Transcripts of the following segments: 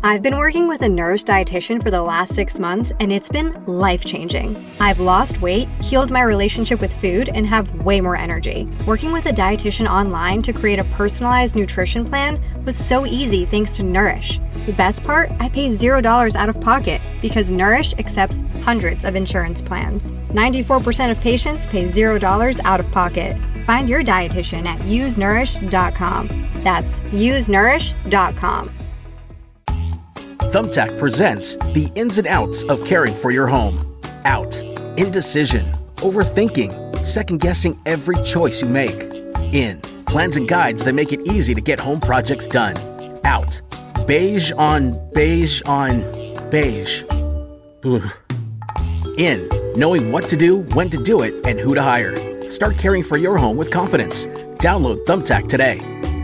I've been working with a Nourish dietitian for the last 6 months, and it's been life-changing. I've lost weight, healed my relationship with food, and have way more energy. Working with a dietitian online to create a personalized nutrition plan was so easy thanks to Nourish. The best part? I pay $0 out of pocket because Nourish accepts hundreds of insurance plans. 94% of patients pay $0 out of pocket. Find your dietitian at usenourish.com. That's usenourish.com. Thumbtack presents the ins and outs of caring for your home. Out. Indecision. Overthinking. Second-guessing every choice you make. In. Plans and guides that make it easy to get home projects done. Out. Beige on beige on beige. Ugh. In. Knowing what to do, when to do it, and who to hire. Start caring for your home with confidence. Download Thumbtack today.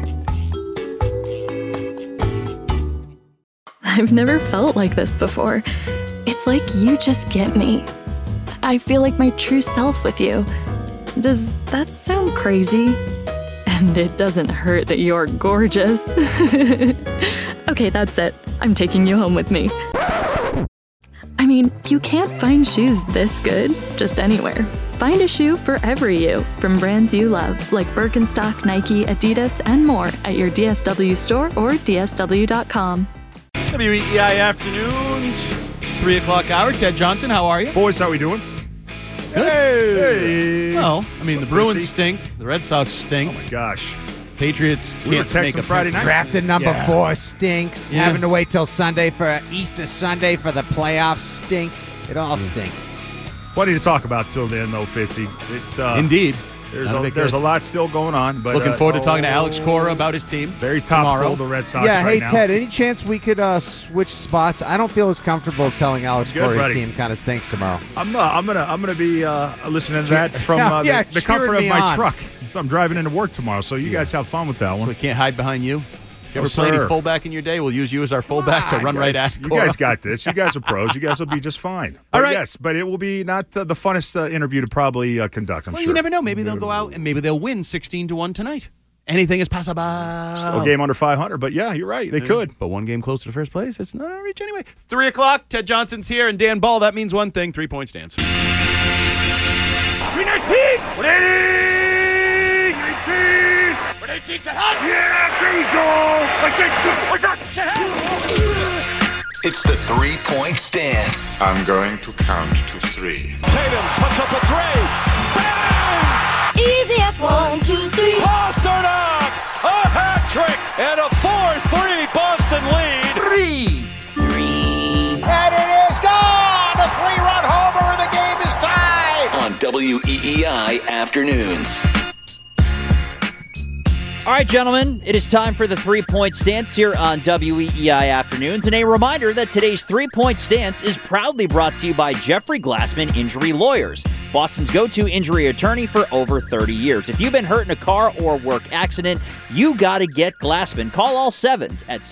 I've never felt like this before. It's like you just get me. I feel like my true self with you. Does that sound crazy? And it doesn't hurt that you're gorgeous. Okay, that's it. I'm taking you home with me. I mean, you can't find shoes this good just anywhere. Find a shoe for every you from brands you love, like Birkenstock, Nike, Adidas, and more at your DSW store or DSW.com. WEEI Afternoons, 3 o'clock hour. Ted Johnson, how are you? Boys, how we doing? Good. Hey. Well, I mean, the Bruins stink. The Red Sox stink. Oh, my gosh. Patriots We were can't make texting a Friday night. Drafted number 4 stinks. Yeah. Having to wait till Sunday for Easter Sunday for the playoffs stinks. It all stinks. Plenty to talk about till then, though, Fitzy. Indeed. There's a lot still going on. But Looking forward to talking to Alex Cora about his team. Very topical, tomorrow. the Red Sox Yeah, right hey, now. Ted, any chance we could switch spots? I don't feel as comfortable telling Alex Good, Corey's buddy. team kind of stinks tomorrow. I'm gonna be listening to that from the comfort cheering of me my on. truck. So I'm driving into work tomorrow. So you guys have fun with that So one. we can't hide behind you. If you No, ever play any sir. fullback in your day, we'll use you as our fullback to run right at You Cora. guys got this. You guys are pros. You guys will be just fine. All But right. Yes, but it will be not the funnest interview to probably conduct, I'm Well, sure. you never know. Maybe they'll go out and maybe they'll win 16-1 tonight. Anything is possible. Still a game under 500, but yeah, you're right. They could. But one game closer to first place, it's not out of reach anyway. 3 o'clock, Ted Johnson's here, and Dan Ball. That means one thing, 3-point stance. It's the 3-point stance. I'm going to count to 3. Tatum puts up a three. Bang! Easy as 1, 2, 3. Pasternak! A hat trick and a 4-3 Boston lead. And it is gone! A 3-run homer and the game is tied! On WEEI Afternoons. All right, gentlemen, it is time for the 3-point stance here on WEEI Afternoons. And a reminder that today's 3-point stance is proudly brought to you by Jeffrey Glassman Injury Lawyers, Boston's go-to injury attorney for over 30 years. If you've been hurt in a car or work accident, you got to get Glassman. Call all sevens at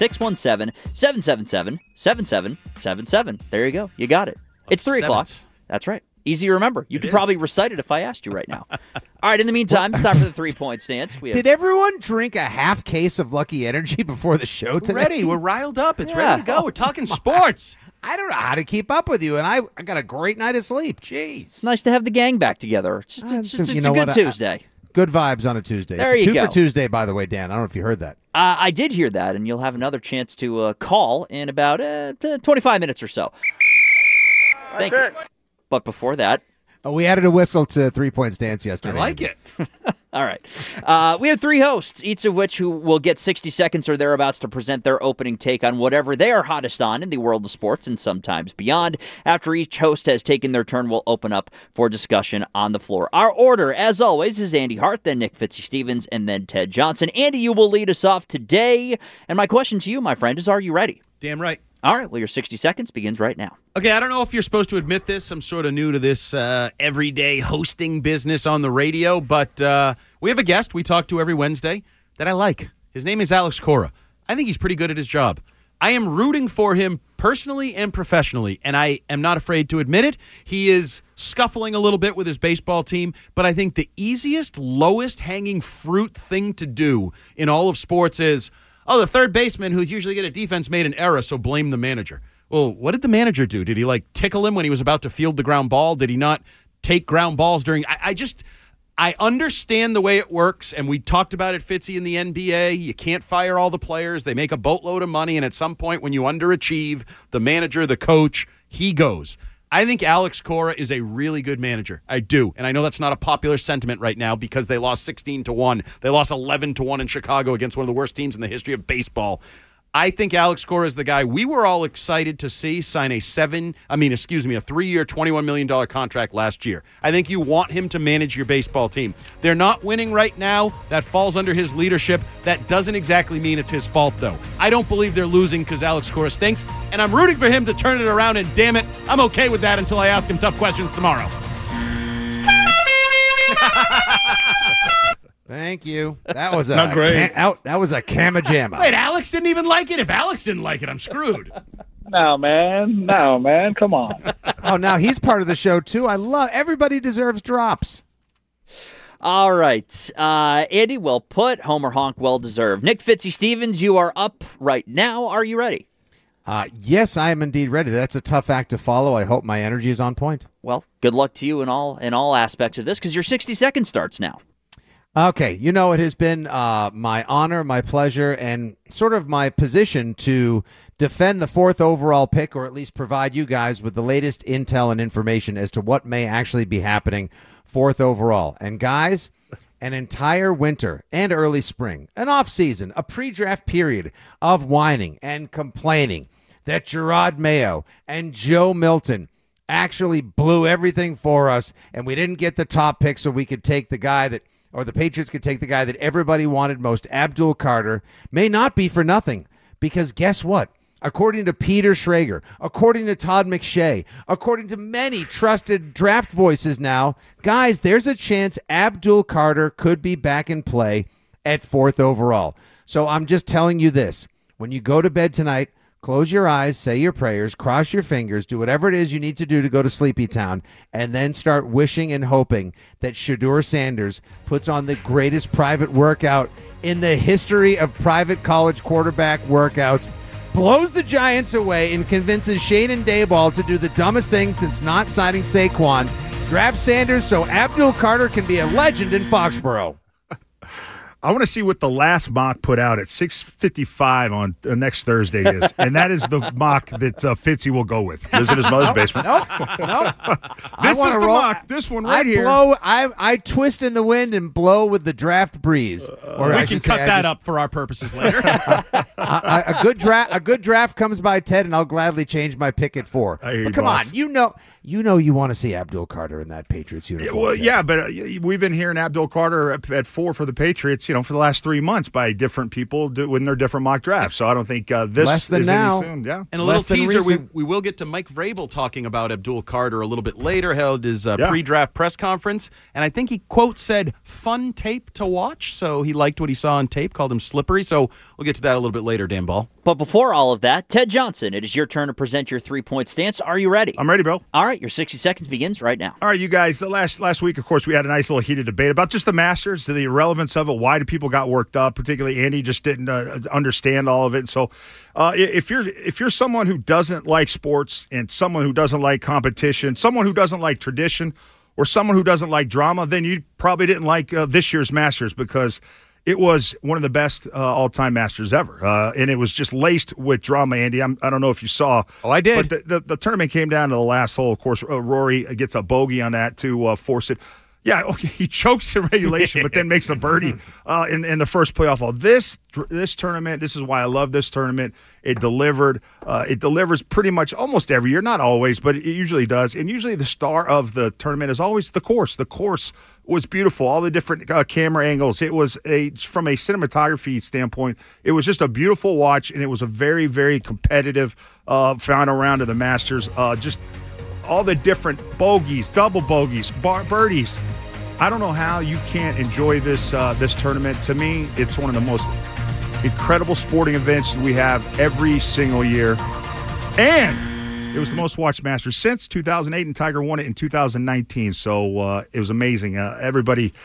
617-777-7777. There you go. You got it. It's 3 o'clock. That's right. Easy to remember. You could probably recite it if I asked you right now. All right, in the meantime, it's time for the 3-point stance. Did everyone drink a half case of Lucky Energy before the show today? Ready. We're riled up. It's ready to go. We're talking sports. I don't know how to keep up with you, and I got a great night of sleep. Jeez. It's nice to have the gang back together. It's just You a know good what? Tuesday. Good vibes on a Tuesday. There it's you a 2 go. for Tuesday, by the way, Dan. I don't know if you heard that. I did hear that, and you'll have another chance to call in about 25 minutes or so. Thank you. But before that, We added a whistle to 3-point stance yesterday. I like it. all right. We have 3 hosts, each of which who will get 60 seconds or thereabouts to present their opening take on whatever they are hottest on in the world of sports and sometimes beyond. After each host has taken their turn, we'll open up for discussion on the floor. Our order, as always, is Andy Hart, then Nick Fitzstevens, and then Ted Johnson. Andy, you will lead us off today. And my question to you, my friend, is are you ready? Damn right. All right. Well, your 60 seconds begins right now. Okay, I don't know if you're supposed to admit this. I'm sort of new to this everyday hosting business on the radio, but we have a guest we talk to every Wednesday that I like. His name is Alex Cora. I think he's pretty good at his job. I am rooting for him personally and professionally, and I am not afraid to admit it. He is scuffling a little bit with his baseball team, but I think the easiest, lowest hanging fruit thing to do in all of sports is, oh, the third baseman who's usually good at defense made an error, so blame the manager. Well, what did the manager do? Did he, tickle him when he was about to field the ground ball? Did he not take ground balls during? I understand the way it works, and we talked about it, Fitzy, in the NBA. You can't fire all the players. They make a boatload of money, and at some point when you underachieve, the manager, the coach, he goes. I think Alex Cora is a really good manager. I do. And I know that's not a popular sentiment right now because they lost 16-1. They lost 11-1 in Chicago against one of the worst teams in the history of baseball. I think Alex Cora is the guy we were all excited to see sign a 3-year, $21 million contract last year. I think you want him to manage your baseball team. They're not winning right now. That falls under his leadership. That doesn't exactly mean it's his fault, though. I don't believe they're losing because Alex Cora stinks, and I'm rooting for him to turn it around, and damn it, I'm okay with that until I ask him tough questions tomorrow. Thank you. That was not great. That was a camajama. Wait, Alex didn't even like it. If Alex didn't like it, I'm screwed. No, man. Come on. Oh, now he's part of the show, too. Everybody deserves drops. All right. Andy, well put. Homer Honk, well deserved. Nick Fitzy Stevens, you are up right now. Are you ready? Yes, I am indeed ready. That's a tough act to follow. I hope my energy is on point. Well, good luck to you in all aspects of this because your 60 seconds starts now. Okay, it has been my honor, my pleasure, and sort of my position to defend the 4th overall pick, or at least provide you guys with the latest intel and information as to what may actually be happening 4th overall. And guys, an entire winter and early spring, an off-season, a pre-draft period of whining and complaining that Gerard Mayo and Joe Milton actually blew everything for us, and we didn't get the top pick so we could take the guy that or the Patriots could take the guy that everybody wanted most, Abdul Carter, may not be for nothing. Because guess what? According to Peter Schrager, according to Todd McShay, according to many trusted draft voices now, guys, there's a chance Abdul Carter could be back in play at 4th overall. So I'm just telling you this. When you go to bed tonight, close your eyes, say your prayers, cross your fingers, do whatever it is you need to do to go to Sleepy Town, and then start wishing and hoping that Shedeur Sanders puts on the greatest private workout in the history of private college quarterback workouts, blows the Giants away, and convinces Shane Dayball to do the dumbest thing since not signing Saquon, draft Sanders so Abdul Carter can be a legend in Foxborough. I want to see what the last mock put out at 6:55 on next Thursday is, and that is the mock that Fitzy will go with. Lives in his mother's basement. Nope. This is the mock. This one right here. I twist in the wind and blow with the draft breeze. We can cut that up for our purposes later. A good draft comes by, Ted, and I'll gladly change my pick at 4. But come on, you want to see Abdul Carter in that Patriots uniform. Well, yeah, but we've been hearing Abdul Carter at 4 for the Patriots, for the last 3 months by different people doing their different mock drafts. So I don't think this is any soon. Yeah. And a little teaser, we will get to Mike Vrabel talking about Abdul Carter a little bit later, held his pre-draft press conference. And I think he, quote, said, fun tape to watch. So he liked what he saw on tape, called him slippery. So we'll get to that a little bit later, Dan Ball. But before all of that, Ted Johnson, it is your turn to present your 3-point stance. Are you ready? I'm ready, Bill. All right, your 60 seconds begins right now. All right, you guys, last week, of course, we had a nice little heated debate about just the Masters, the irrelevance of it, why do people got worked up, particularly Andy just didn't understand all of it. So if you're someone who doesn't like sports and someone who doesn't like competition, someone who doesn't like tradition, or someone who doesn't like drama, then you probably didn't like this year's Masters because it was one of the best all-time Masters ever, and it was just laced with drama, Andy. I don't know if you saw. Oh, I did. But the tournament came down to the last hole. Of course, Rory gets a bogey on that to force it. Yeah, okay, he chokes in regulation, but then makes a birdie in the first playoff hole. This tournament, this is why I love this tournament. It delivered. It delivers pretty much almost every year, not always, but it usually does. And usually the star of the tournament is always the course. The course was beautiful. All the different camera angles. It was from a cinematography standpoint, it was just a beautiful watch, and it was a very, very competitive final round of the Masters. Just all the different bogeys, double bogeys, birdies. I don't know how you can't enjoy this tournament. To me, it's one of the most incredible sporting events we have every single year. And it was the most watched Masters since 2008, and Tiger won it in 2019. So it was amazing. Everybody,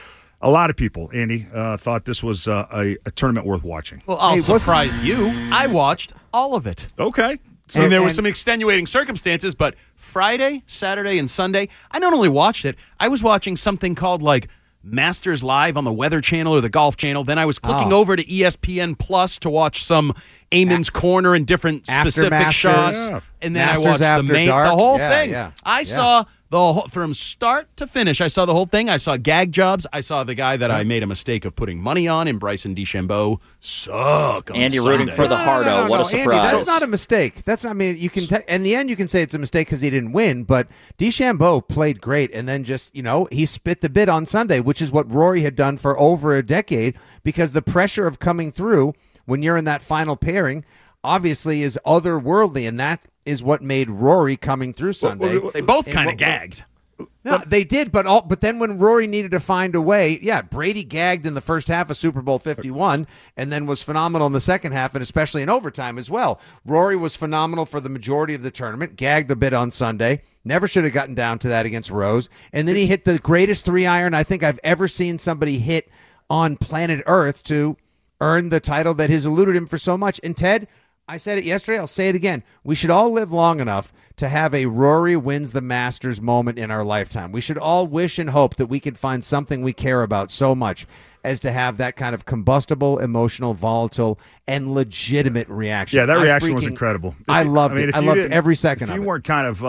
a lot of people, Andy, thought this was a tournament worth watching. Well, I'll surprise you. I watched all of it. Okay. So there were some extenuating circumstances, but Friday, Saturday, and Sunday, I not only watched it, I was watching something called like Masters Live on the Weather Channel or the Golf Channel. Then I was clicking over to ESPN Plus to watch some Eamon's Corner and different specific shots. Yeah. And then Masters I watched the whole thing. Yeah. I saw the whole, from start to finish. I saw the whole thing. I saw gag jobs. I saw the guy that I made a mistake of putting money on in Bryson DeChambeau suck. Andy rooting for the Hardo. What a surprise! Andy, that's not a mistake. That's not. I mean, you can. In the end, you can say it's a mistake because he didn't win. But DeChambeau played great, and then just he spit the bit on Sunday, which is what Rory had done for over a decade. Because the pressure of coming through when you're in that final pairing, obviously, is otherworldly, and that is what made Rory coming through Sunday. They both kind of gagged. No, they did, but then when Rory needed to find a way, Brady gagged in the first half of Super Bowl 51 and then was phenomenal in the second half and especially in overtime as well. Rory was phenomenal for the majority of the tournament, gagged a bit on Sunday, never should have gotten down to that against Rose, and then he hit the greatest 3-iron I think I've ever seen somebody hit on planet Earth to earn the title that has eluded him for so much. And Ted, I said it yesterday, I'll say it again. We should all live long enough to have a Rory wins the Masters moment in our lifetime. We should all wish and hope that we could find something we care about so much as to have that kind of combustible, emotional, volatile, and legitimate reaction. Yeah, that reaction was incredible. I loved it. I loved every second of it. If you weren't kind of,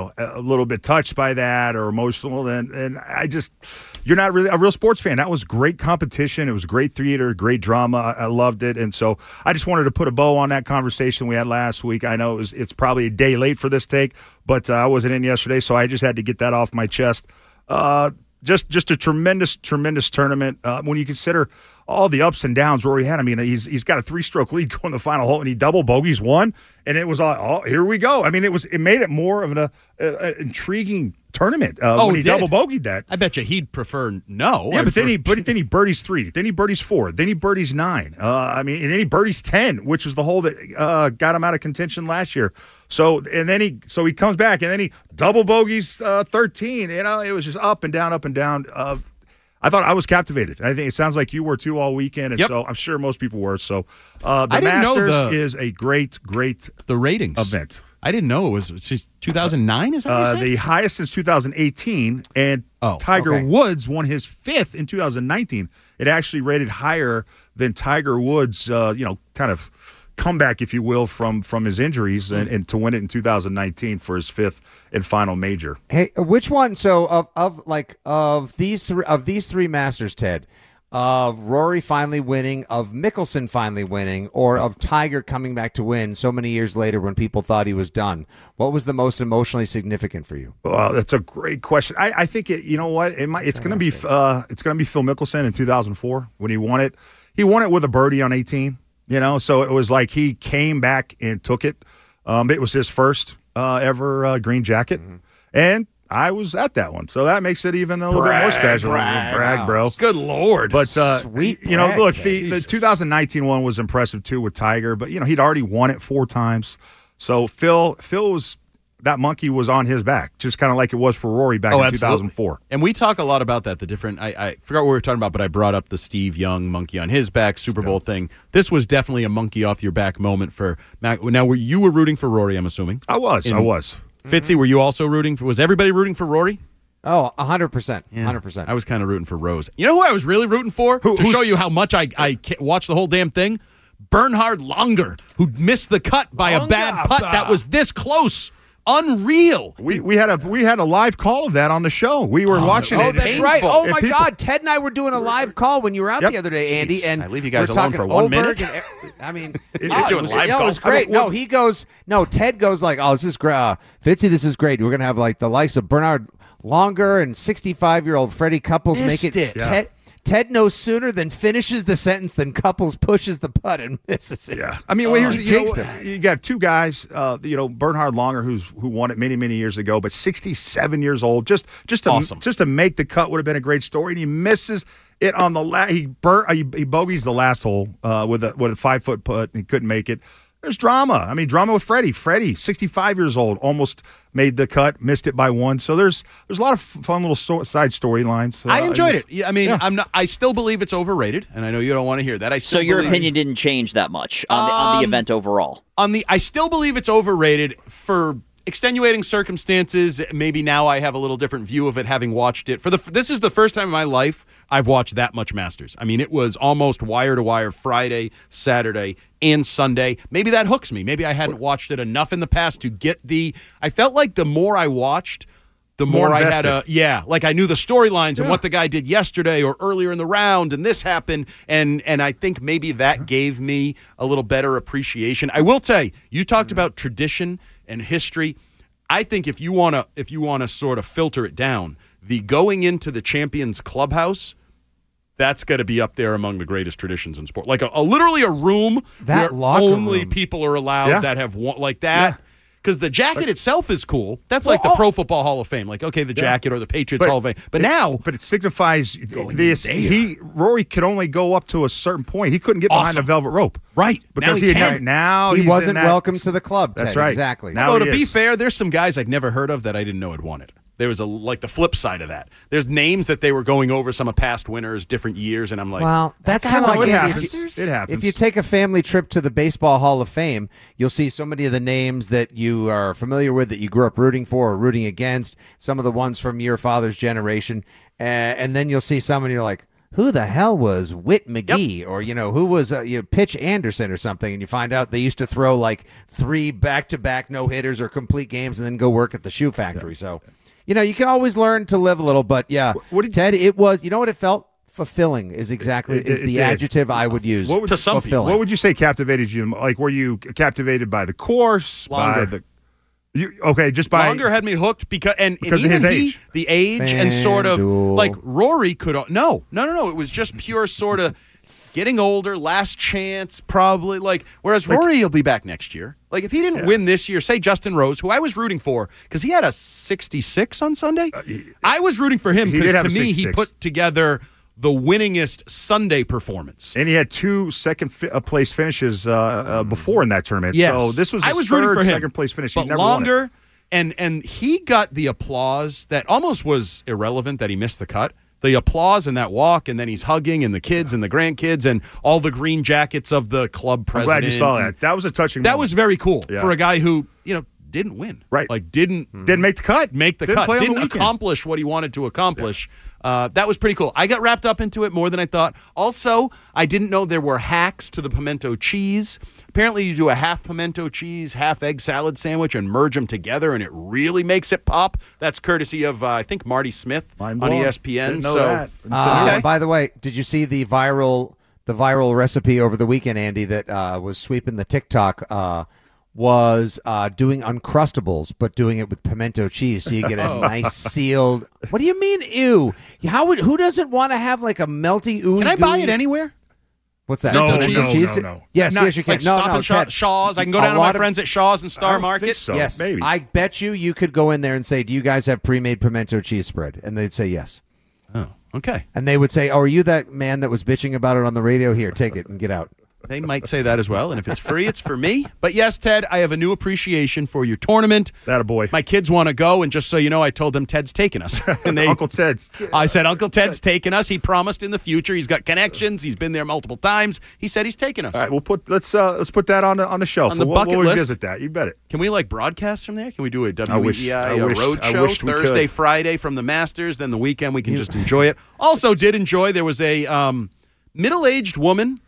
a little bit touched by that or emotional, then you're not really a real sports fan. That was great competition. It was great theater, great drama. I loved it. And so I just wanted to put a bow on that conversation we had last week. I know it's probably a day late for this take, but I wasn't in yesterday, so I just had to get that off my chest. Just a tremendous tournament. When you consider all the ups and downs Rory had, I mean, he's got a 3-stroke lead going the final hole, and he double bogeys one, and it was all, here we go. I mean, it made it more of an intriguing tournament when he double bogeyed that. I bet you he'd prefer no. Yeah, but then he birdies 3, then he birdies 4, then he birdies 9. And then he birdies 10, which was the hole that got him out of contention last year. So he comes back and then he double bogeys 13. It was just up and down, up and down. I thought I was captivated. I think it sounds like you were too all weekend, and so I'm sure most people were. So the Masters is a great the ratings event. I didn't know it was since 2009. Is that what you said? The highest since 2018, and Tiger Woods won his 5th in 2019. It actually rated higher than Tiger Woods, kind of comeback, if you will, from his injuries and to win it in 2019 for his 5th and final major. Hey, which one? So of these three Masters, Ted, of Rory finally winning, of Mickelson finally winning, or of Tiger coming back to win so many years later when people thought he was done, what was the most emotionally significant for you? Well, that's a great question. I think it's going to be Phil Mickelson in 2004 when he won it. He won it with a birdie on 18. So it was like he came back and took it. It was his first ever green jacket, and I was at that one, so that makes it even a little bit more special. Brag, bro. Good Lord. But sweet. Look, the 2019 one was impressive too with Tiger, but he'd already won it 4 times. So Phil was. That monkey was on his back, just kind of like it was for Rory back in 2004. And we talk a lot about that, the different – I forgot what we were talking about, but I brought up the Steve Young monkey on his back Super Bowl thing. This was definitely a monkey off your back moment for Mac. Now, you were rooting for Rory, I'm assuming. I was. Fitzy, were you also rooting for – was everybody rooting for Rory? Oh, 100%. 100%. I was kind of rooting for Rose. You know who I was really rooting for? To show you how much I watched the whole damn thing? Bernhard Langer, who missed the cut by a bad putt that was this close. Unreal. We had a live call of that on the show. We were watching it. Oh, that's right. Oh my God, Ted and I were doing a live call when you were out the other day, Andy. And I leave you guys alone for 1 minute. You're doing live calls. It was great. Ted goes like, "Oh, this is great, Fitzy. This is great. We're gonna have like the likes of Bernhard Langer and 65-year-old Freddie Couples make it." Ted knows sooner than finishes the sentence than Couples pushes the putt and misses it. Yeah, I mean, you got 2 guys. Bernhard Langer, who won it many, many years ago, but 67 years old. Just to make the cut would have been a great story. And he misses it on the last. He bogeys the last hole with a 5-foot putt, and he couldn't make it. There's drama. I mean, drama with Freddie. Freddie, 65 years old, almost made the cut, missed it by one. So there's a lot of fun little side storylines. I enjoyed it. Yeah, I mean, I still believe it's overrated, and I know you don't want to hear that. So your opinion didn't change that much on the event overall? I still believe it's overrated for extenuating circumstances. Maybe now I have a little different view of it, having watched it. This is the first time in my life I've watched that much Masters. I mean, it was almost wire to wire Friday, Saturday, and Sunday. Maybe that hooks me. Maybe I hadn't watched it enough in the past to get I felt like the more I watched, the more I had like I knew the storylines and what the guy did yesterday or earlier in the round, and this happened, and I think maybe that gave me a little better appreciation. I will tell you, you talked about tradition and history. I think if you want to sort of filter it down, the going into the Champions Clubhouse, that's got to be up there among the greatest traditions in sport. Like literally a room that where only people are allowed that have one like that. Yeah. Because the jacket itself is cool. That's like the Pro Football Hall of Fame. Like, okay, the jacket or the Patriots Hall of Fame. But it signifies this. Rory could only go up to a certain point. He couldn't get behind the velvet rope. Right. Because he wasn't welcome to the club. That's right. Exactly. Although, to be fair, there's some guys I'd never heard of that I didn't know had won it. There was the flip side of that. There's names that they were going over, some of past winners, different years, and I'm like, well, that's kind of like it happens. It happens. If you take a family trip to the Baseball Hall of Fame, you'll see so many of the names that you are familiar with, that you grew up rooting for or rooting against, some of the ones from your father's generation, and then you'll see some and you're like, who the hell was Whit McGee? Yep. Or, who was Pitch Anderson or something? And you find out they used to throw like 3 back-to-back no-hitters or complete games and then go work at the shoe factory. So, you can always learn to live a little. But, yeah, Ted, it was, what it felt? Fulfilling is the adjective I would use. What would you say captivated you? Like, were you captivated by the course? Longer. Longer had me hooked because of his age. The age and sort of like Rory could no. It was just pure sort of getting older, last chance, probably whereas Rory will be back next year. Like if he didn't win this year, say Justin Rose, who I was rooting for because he had a 66 on Sunday. I was rooting for him because to me he put together the winningest Sunday performance. And he had 2 second-place finishes before in that tournament. Yes. So this was his third second-place finish. But longer, and he got the applause that almost was irrelevant that he missed the cut. The applause and that walk, and then he's hugging, and the kids and the grandkids, and all the green jackets of the club president. I'm glad you saw that. That was a touching moment. That was very cool for a guy who, didn't win. Right. Like, didn't make the cut. Didn't accomplish what he wanted to accomplish. Yeah. That was pretty cool. I got wrapped up into it more than I thought. Also, I didn't know there were hacks to the pimento cheese. Apparently, you do a half pimento cheese, half egg salad sandwich and merge them together, and it really makes it pop. That's courtesy of, I think, Marty Smith on ESPN. Didn't know that. By the way, did you see the viral recipe over the weekend, Andy, that was sweeping the TikTok was doing Uncrustables, but doing it with pimento cheese, so you get a nice sealed. What do you mean, ew? Who doesn't want to have like a melty ooey? Can I buy it anywhere? What's that? No. Yes, you can. Stop Shaw's. I can go down to my friends at Shaw's and Star Market. Think so. Yes, maybe. I bet you could go in there and say, "Do you guys have pre-made pimento cheese spread?" And they'd say yes. Oh, okay. And they would say, "Oh, are you that man that was bitching about it on the radio? Here, take it and get out." They might say that as well, and if it's free, it's for me. But yes, Ted, I have a new appreciation for your tournament. That a boy. My kids want to go, and just so you know, I told them Ted's taking us. And Uncle Ted's. I said, Uncle Ted's taking us. He promised in the future. He's got connections. He's been there multiple times. He said he's taking us. All right, let's put that on the shelf. On the bucket list. We'll revisit that. You bet it. Can we broadcast from there? Can we do a WEEI road I show wished we Thursday, could. Friday from the Masters? Then the weekend we can just enjoy it. Also, did enjoy. There was a middle-aged woman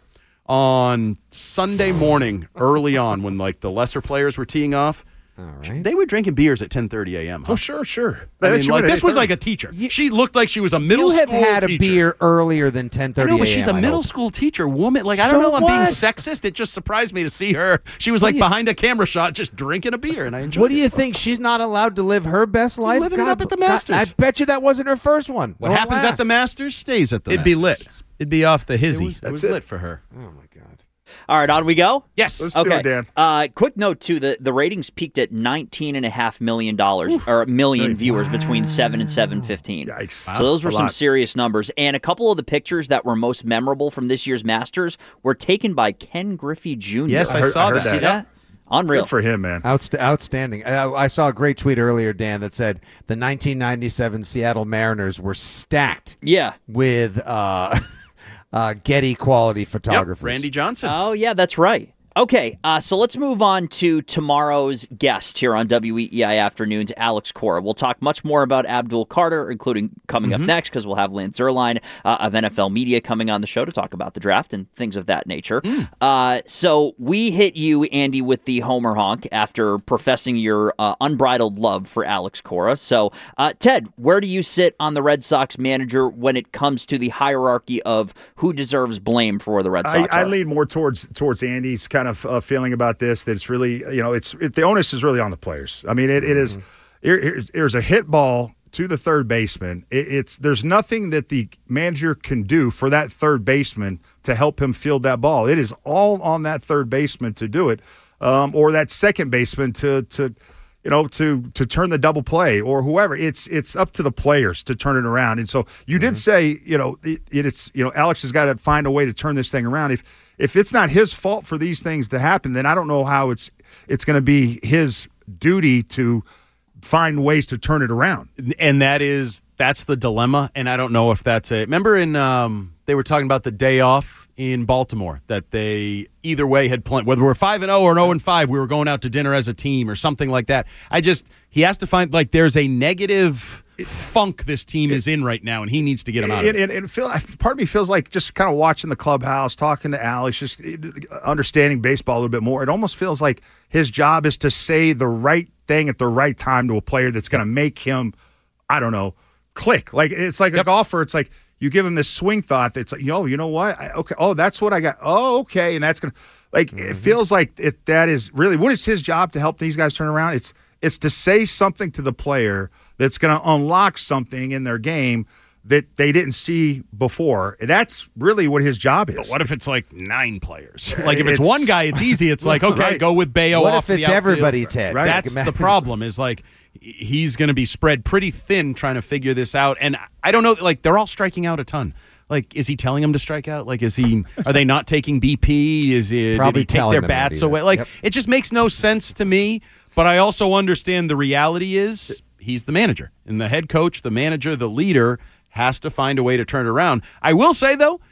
on Sunday morning, early on, when the lesser players were teeing off. All right. They were drinking beers at 10:30 a.m. Huh? Oh, sure. I mean, this was like a teacher. She looked like she was a middle school teacher. You have had a beer earlier than 10:30 a.m. I know, but she's a middle school teacher woman. I don't know if I'm being sexist. It just surprised me to see her. She was behind a camera shot just drinking a beer, and I enjoyed it. What do you think? She's not allowed to live her best life? Living it up at the Masters. I bet you that wasn't her first one. What happens at the Masters stays at the Masters. It'd be lit. It'd be off the hizzy. It was lit for her. Oh, my God. All right, on we go? Yes. Let's do it, Dan. Quick note, too, the ratings peaked at $19.5 million, or million viewers between 7 and 7:15. Yikes. So those were some serious numbers. And a couple of the pictures that were most memorable from this year's Masters were taken by Ken Griffey Jr. Yes, I saw that. See that? Unreal. Good for him, man. Outstanding. I saw a great tweet earlier, Dan, that said the 1997 Seattle Mariners were stacked with Getty quality photographers. Yep, Randy Johnson. Oh, yeah, that's right. Okay, so let's move on to tomorrow's guest here on WEEI Afternoons, Alex Cora. We'll talk much more about Abdul Carter, including coming up next, because we'll have Lance Zierlein of NFL Media coming on the show to talk about the draft and things of that nature. So we hit you, Andy, with the Homer honk after professing your unbridled love for Alex Cora. So, Ted, where do you sit on the Red Sox manager when it comes to the hierarchy of who deserves blame for where the Red Sox I are? lean more towards Andy's kind of feeling about this, that it's really, the onus is really on the players. I mean, it is, here's a hit ball to the third baseman. There's nothing that the manager can do for that third baseman to help him field that ball. It is all on that third baseman to do it, or that second baseman to turn the double play, or whoever. It's up to the players to turn it around. And so you did say, Alex has got to find a way to turn this thing around. If it's not his fault for these things to happen, then I don't know how it's going to be his duty to find ways to turn it around. And that's the dilemma. And I don't know if that's it. Remember they were talking about the day off in Baltimore, that they either way had planned, whether we're 5-0 or 0-5, we were going out to dinner as a team or something like that. He has to find, there's a negative funk this team is in right now, and he needs to get him out of it. Part of me feels like just kind of watching the clubhouse, talking to Alex, just understanding baseball a little bit more. It almost feels like his job is to say the right thing at the right time to a player that's going to make him, I don't know, click. Like, it's like a golfer. It's like you give him this swing thought that's like, you know what? That's what I got. Oh, okay. And that's going to, it feels like that is really, what is his job to help these guys turn around? It's to say something to the player that's going to unlock something in their game that they didn't see before. And that's really what his job is. But what if it's 9 players? If it's one guy, it's easy. It's okay, go with Bayo off the outfield. What if it's everybody, Ted? Right? That's the problem, is he's going to be spread pretty thin trying to figure this out. And I don't know, they're all striking out a ton. Is he telling them to strike out? Are they not taking BP? Did he take their bats away? It just makes no sense to me. But I also understand the reality is he's the manager. And the head coach, the manager, the leader has to find a way to turn it around. I will say, though,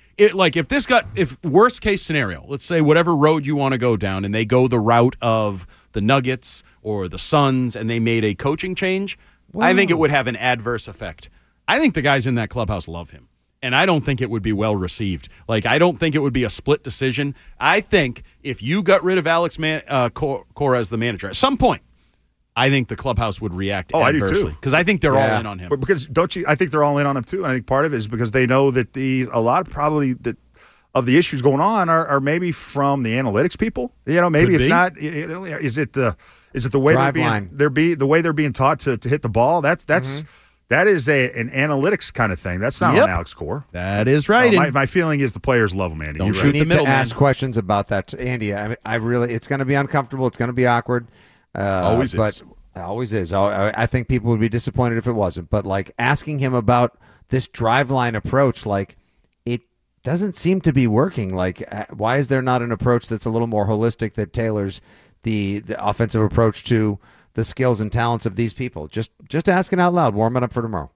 if worst case scenario, let's say whatever road you want to go down, and they go the route of the Nuggets or the Suns, and they made a coaching change, I think it would have an adverse effect. I think the guys in that clubhouse love him. And I don't think it would be well received. I don't think it would be a split decision. I think if you got rid of Alex Cora as the manager, at some point, I think the clubhouse would react adversely. I do too. Because I think they're all in on him. But because I think they're all in on him too. And I think part of it is because they know that a lot of the issues going on are maybe from the analytics people. Maybe it's not. Is it the way the way they're being taught to hit the ball? That is an analytics kind of thing. That's not on Alex Cora. That is right. My feeling is the players love him, Andy. You need to ask questions about that, Andy. I really, it's going to be uncomfortable. It's going to be awkward. Always is. I think people would be disappointed if it wasn't. But asking him about this driveline approach, it doesn't seem to be working. Why is there not an approach that's a little more holistic that tailors the offensive approach to the skills and talents of these people? Just asking out loud. Warm it up for tomorrow.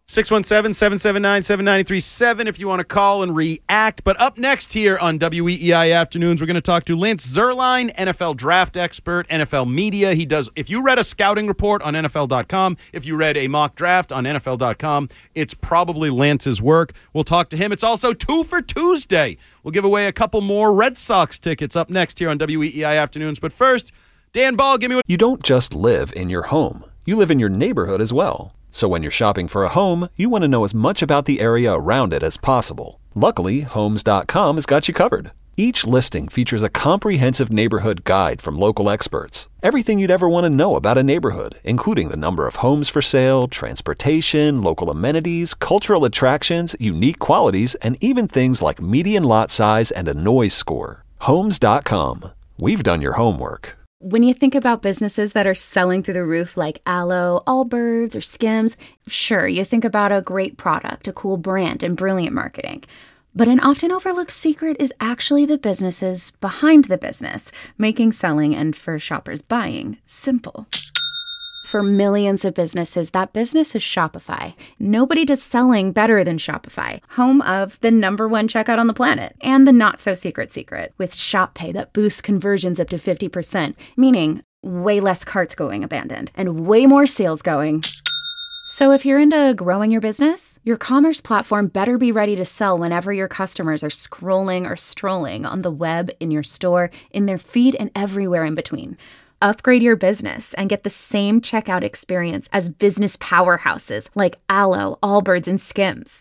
617-779-7937 if you want to call and react. But up next here on WEEI Afternoons, we're going to talk to Lance Zierlein, NFL draft expert, NFL Media. If you read a scouting report on NFL.com, if you read a mock draft on NFL.com, it's probably Lance's work. We'll talk to him. It's also 2 for Tuesday. We'll give away a couple more Red Sox tickets up next here on WEEI Afternoons. But first, Dan Ball, give me what... You don't just live in your home. You live in your neighborhood as well. So when you're shopping for a home, you want to know as much about the area around it as possible. Luckily, Homes.com has got you covered. Each listing features a comprehensive neighborhood guide from local experts. Everything you'd ever want to know about a neighborhood, including the number of homes for sale, transportation, local amenities, cultural attractions, unique qualities, and even things like median lot size and a noise score. Homes.com. We've done your homework. When you think about businesses that are selling through the roof like Aloe, Allbirds, or Skims, sure, you think about a great product, a cool brand, and brilliant marketing. But an often overlooked secret is actually the businesses behind the business, making selling and for shoppers buying simple. For millions of businesses, that business is Shopify. Nobody does selling better than Shopify, home of the #1 checkout on the planet and the not-so-secret secret with Shop Pay that boosts conversions up to 50%, meaning way less carts going abandoned and way more sales going. So if you're into growing your business, your commerce platform better be ready to sell whenever your customers are scrolling or strolling on the web, in your store, in their feed, and everywhere in between. Upgrade your business and get the same checkout experience as business powerhouses like Aloe, Allbirds, and Skims.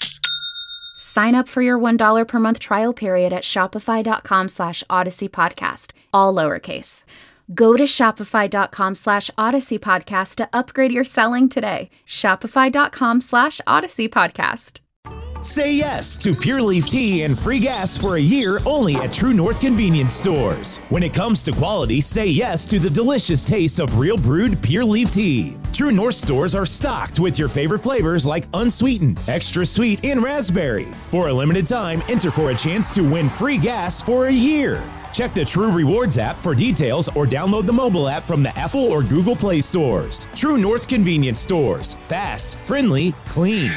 Sign up for your $1 per month trial period at shopify.com/Odyssey Podcast, all lowercase. Go to shopify.com/Odyssey Podcast to upgrade your selling today. Shopify.com/Odyssey Podcast. Say yes to Pure Leaf Tea and free gas for a year only at True North Convenience Stores. When it comes to quality, say yes to the delicious taste of real brewed Pure Leaf Tea. True North stores are stocked with your favorite flavors like unsweetened, extra sweet, and raspberry. For a limited time, enter for a chance to win free gas for a year. Check the True Rewards app for details or download the mobile app from the Apple or Google Play stores. True North Convenience Stores. Fast, friendly, clean.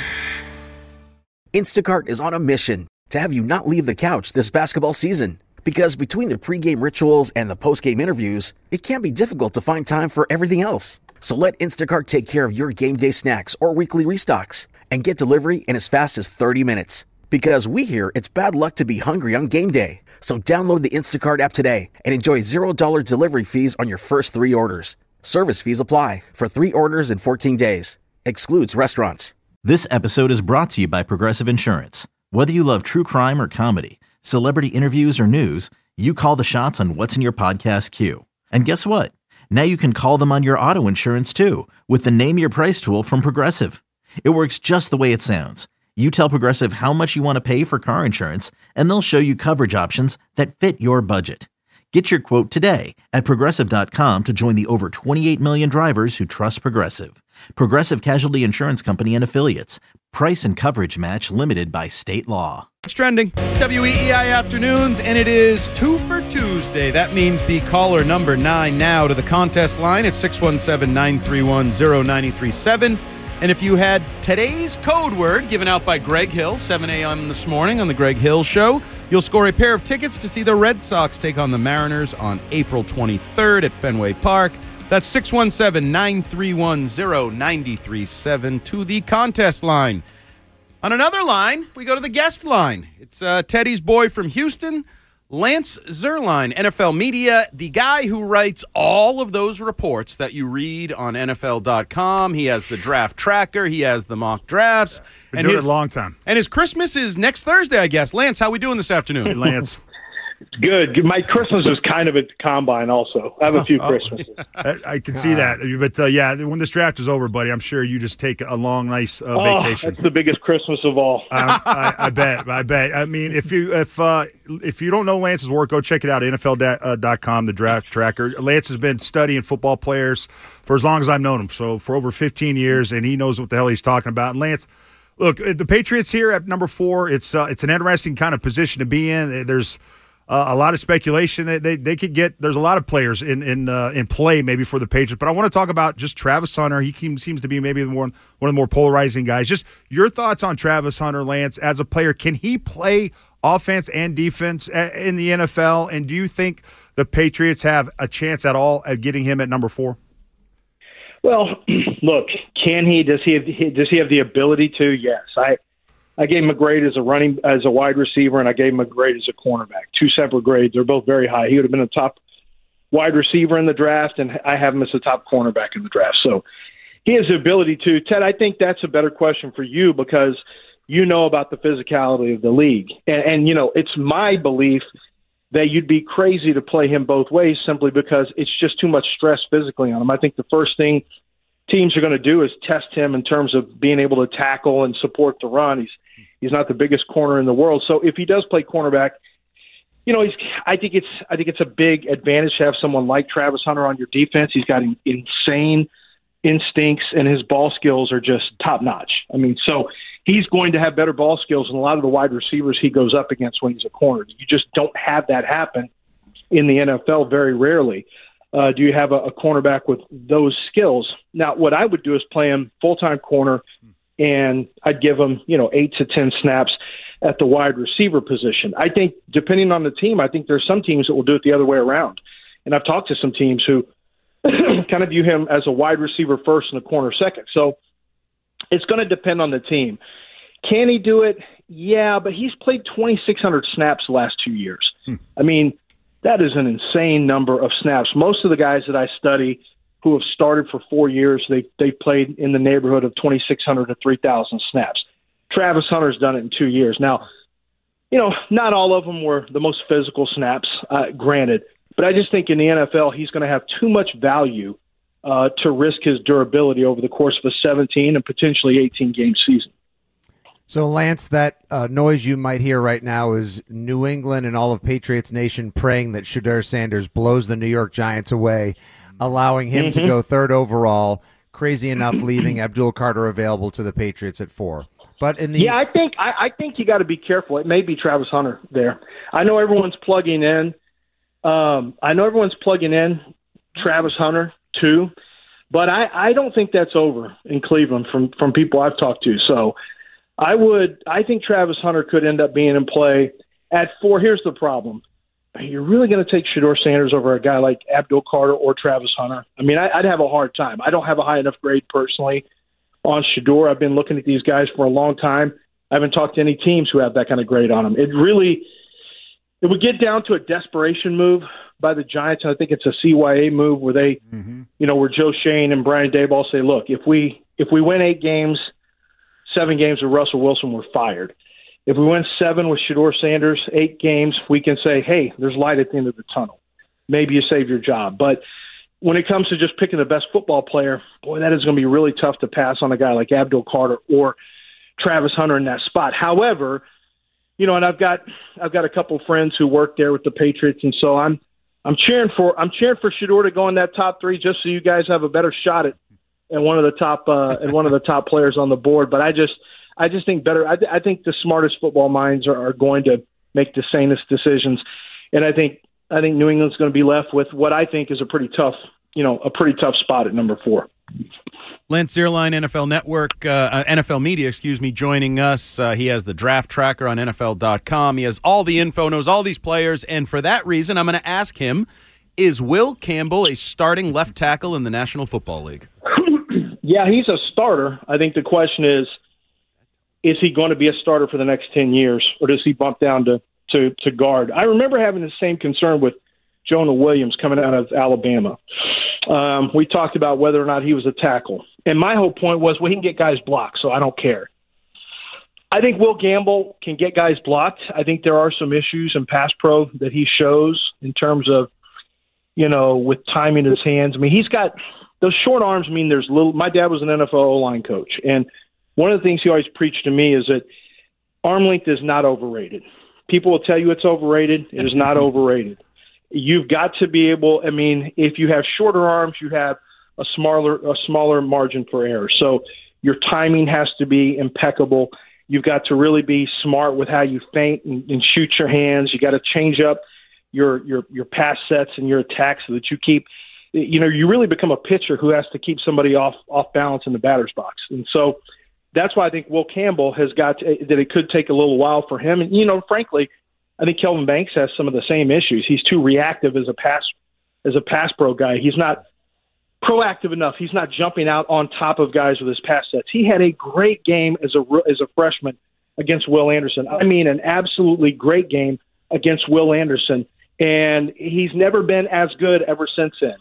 Instacart is on a mission to have you not leave the couch this basketball season. Because between the pregame rituals and the postgame interviews, it can be difficult to find time for everything else. So let Instacart take care of your game day snacks or weekly restocks and get delivery in as fast as 30 minutes. Because we hear it's bad luck to be hungry on game day. So download the Instacart app today and enjoy $0 delivery fees on your first 3 orders. Service fees apply for 3 orders in 14 days. Excludes restaurants. This episode is brought to you by Progressive Insurance. Whether you love true crime or comedy, celebrity interviews or news, you call the shots on what's in your podcast queue. And guess what? Now you can call them on your auto insurance too with the Name Your Price tool from Progressive. It works just the way it sounds. You tell Progressive how much you want to pay for car insurance, and they'll show you coverage options that fit your budget. Get your quote today at Progressive.com to join the over 28 million drivers who trust Progressive. Progressive Casualty Insurance Company and Affiliates. Price and coverage match limited by state law. It's trending. WEEI Afternoons, and it is 2 for Tuesday. That means be caller number 9 now to the contest line at 617-931-0937. And if you had today's code word given out by Greg Hill, 7 a.m. this morning on the Greg Hill Show, you'll score a pair of tickets to see the Red Sox take on the Mariners on April 23rd at Fenway Park. That's 617-931-0937 to the contest line. On another line, we go to the guest line. It's Teddy's boy from Houston, Lance Zierlein, NFL Media, the guy who writes all of those reports that you read on NFL.com. He has the draft tracker. He has the mock drafts. Been doing it a long time. And his Christmas is next Thursday, I guess. Lance, how we doing this afternoon? Hey, Lance. Good. My Christmas is kind of at the combine also. I have a few Christmases. I can see that. But, yeah, when this draft is over, buddy, I'm sure you just take a long, nice vacation. That's the biggest Christmas of all. I bet. I mean, if you don't know Lance's work, go check it out, NFL.com, the draft tracker. Lance has been studying football players for as long as I've known him, so for over 15 years, and he knows what the hell he's talking about. And Lance, look, the Patriots here at number 4, it's an interesting kind of position to be in. There's a lot of speculation that they could get. There's a lot of players in play maybe for the Patriots, but I want to talk about just Travis Hunter. He seems to be maybe one of the more polarizing guys. Just your thoughts on Travis Hunter, Lance, as a player. Can he play offense and defense in the NFL? And do you think the Patriots have a chance at all at getting him at number 4? Well, look, can he? Does he have the ability to? Yes. I gave him a grade as a wide receiver, and I gave him a grade as a cornerback. 2 separate grades. They're both very high. He would have been a top wide receiver in the draft, and I have him as a top cornerback in the draft. So he has the ability to. Ted, I think that's a better question for you because you know about the physicality of the league. And you know, it's my belief that you'd be crazy to play him both ways simply because it's just too much stress physically on him. I think the first thing teams are going to do is test him in terms of being able to tackle and support the run. He's not the biggest corner in the world. So if he does play cornerback, I think it's a big advantage to have someone like Travis Hunter on your defense. He's got insane instincts, and his ball skills are just top notch. I mean, so he's going to have better ball skills than a lot of the wide receivers he goes up against when he's a corner. You just don't have that happen in the NFL very rarely. Do you have a cornerback with those skills? Now, what I would do is play him full-time corner, and I'd give him, 8 to 10 snaps at the wide receiver position. I think, depending on the team, I think there's some teams that will do it the other way around. And I've talked to some teams who kind of view him as a wide receiver first and a corner second. So it's going to depend on the team. Can he do it? Yeah, but he's played 2,600 snaps the last 2 years. I mean, that is an insane number of snaps. Most of the guys that I study who have started for 4 years, they played in the neighborhood of 2,600 to 3,000 snaps. Travis Hunter's done it in 2 years. Now, not all of them were the most physical snaps, granted, but I just think in the NFL he's going to have too much value to risk his durability over the course of a 17 and potentially 18-game season. So, Lance, that noise you might hear right now is New England and all of Patriots Nation praying that Shedeur Sanders blows the New York Giants away, allowing him to go third overall. Crazy enough, leaving Abdul Carter available to the Patriots at 4. But I think you got to be careful. It may be Travis Hunter there. I know everyone's plugging in. Travis Hunter too, but I don't think that's over in Cleveland from people I've talked to. So I think Travis Hunter could end up being in play at 4. Here's the problem. You're really going to take Shedeur Sanders over a guy like Abdul Carter or Travis Hunter? I mean, I'd have a hard time. I don't have a high enough grade personally on Shedeur. I've been looking at these guys for a long time. I haven't talked to any teams who have that kind of grade on them. It would get down to a desperation move by the Giants. I think it's a CYA move where they, where Joe Shane and Brian Daboll say, look, if we win 8 games, 7 games with Russell Wilson, we're fired. If we win 7 with Shedeur Sanders, 8 games, we can say, hey, there's light at the end of the tunnel. Maybe you save your job. But when it comes to just picking the best football player, boy, that is going to be really tough to pass on a guy like Abdul Carter or Travis Hunter in that spot. However, and I've got a couple friends who work there with the Patriots, and so I'm cheering for Shedeur to go in that top 3 just so you guys have a better shot at one of the top players on the board. But I just think better. I think the smartest football minds are going to make the sanest decisions, and I think New England's going to be left with what I think is a pretty tough spot at number 4. Lance Zierlein, NFL Network, NFL Media, joining us. He has the draft tracker on NFL.com. He has all the info, knows all these players, and for that reason, I'm going to ask him, is Will Campbell a starting left tackle in the National Football League? Yeah, he's a starter. I think the question is he going to be a starter for the next 10 years, or does he bump down to guard? I remember having the same concern with Jonah Williams coming out of Alabama. We talked about whether or not he was a tackle. And my whole point was, he can get guys blocked, so I don't care. I think Will Campbell can get guys blocked. I think there are some issues in pass pro that he shows in terms of, with timing his hands. I mean, he's got those short arms. There's little. My dad was an NFL O-line coach, and one of the things he always preached to me is that arm length is not overrated. People will tell you it's overrated. It is not overrated. You've got to be able. If you have shorter arms, you have a smaller margin for error. So your timing has to be impeccable. You've got to really be smart with how you feint and shoot your hands. You got to change up your pass sets and your attacks so that you keep. You really become a pitcher who has to keep somebody off balance in the batter's box. And so that's why I think Will Campbell has got that it could take a little while for him. And, frankly, I think Kelvin Banks has some of the same issues. He's too reactive as a pass pro guy. He's not proactive enough. He's not jumping out on top of guys with his pass sets. He had a great game as a freshman against Will Anderson. An absolutely great game against Will Anderson. And he's never been as good ever since then.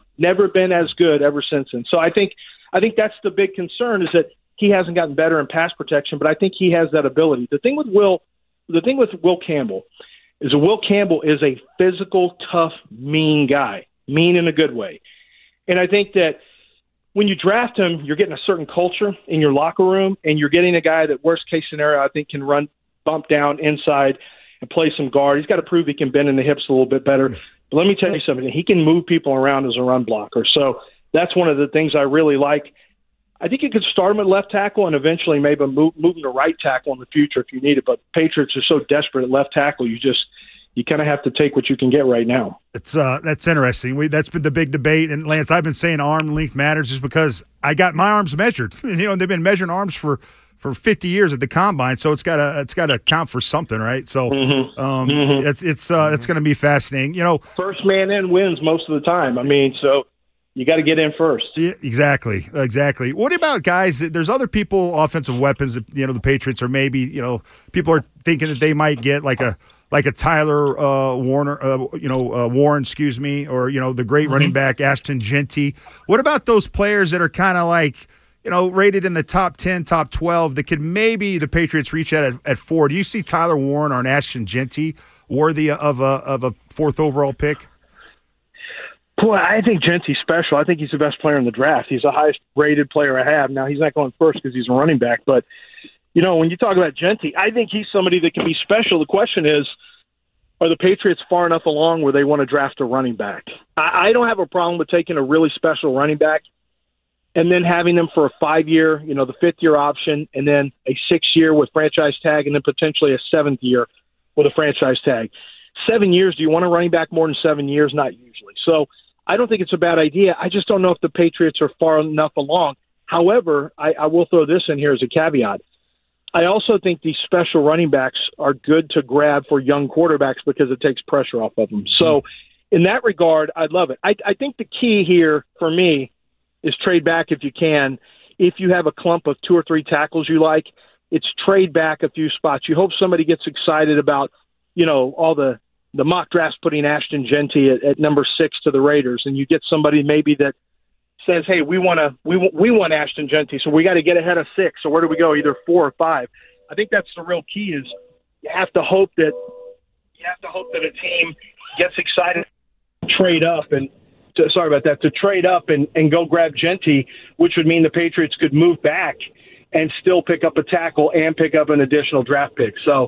So I think that's the big concern, is that he hasn't gotten better in pass protection, but I think he has that ability. The thing with Will Campbell is that Will Campbell is a physical, tough, mean guy, mean in a good way. And I think that when you draft him, you're getting a certain culture in your locker room, and you're getting a guy that, worst case scenario, I think can run, bump down inside and play some guard. He's got to prove he can bend in the hips a little bit better. But let me tell you something. He can move people around as a run blocker. So that's one of the things I really like. I think you could start him at left tackle and eventually maybe move him to right tackle in the future if you need it. But Patriots are so desperate at left tackle, you kind of have to take what you can get right now. That's interesting. That's been the big debate. And Lance, I've been saying arm length matters just because I got my arms measured. They've been measuring arms for 50 years at the combine, so it's got to count for something, right? So it's going to be fascinating. First man in wins most of the time. I mean, so you got to get in first. Yeah, exactly. What about guys? There's other people, offensive weapons that, the Patriots are maybe, people are thinking that they might get like a Tyler Warren, excuse me, or, the great running back Ashton Genty. What about those players that are kind of like, rated in the top 10, top 12 that could maybe the Patriots reach at 4? Do you see Tyler Warren or an Ashton Genty worthy of a fourth overall pick? Boy, I think Genty's special. I think he's the best player in the draft. He's the highest rated player I have. Now, he's not going first because he's a running back, but when you talk about Genty, I think he's somebody that can be special. The question is, are the Patriots far enough along where they want to draft a running back? I don't have a problem with taking a really special running back and then having them for a 5-year, the 5th-year option, and then a 6-year with franchise tag, and then potentially a 7th year with a franchise tag. 7 years, do you want a running back more than 7 years? Not usually. So I don't think it's a bad idea. I just don't know if the Patriots are far enough along. However, I will throw this in here as a caveat. I also think these special running backs are good to grab for young quarterbacks because it takes pressure off of them. So in that regard, I'd love it. I think the key here for me is trade back if you can. If you have a clump of 2 or 3 tackles you like, it's trade back a few spots. You hope somebody gets excited about, all the mock drafts putting Ashton Genty at number 6 to the Raiders, and you get somebody maybe that says, hey, we want Ashton Genty, so we got to get ahead of 6. So where do we go? Either 4 or 5. I think that's the real key. Is you have to hope that a team gets excited to trade up to trade up and go grab Genty, which would mean the Patriots could move back and still pick up a tackle and pick up an additional draft pick. So,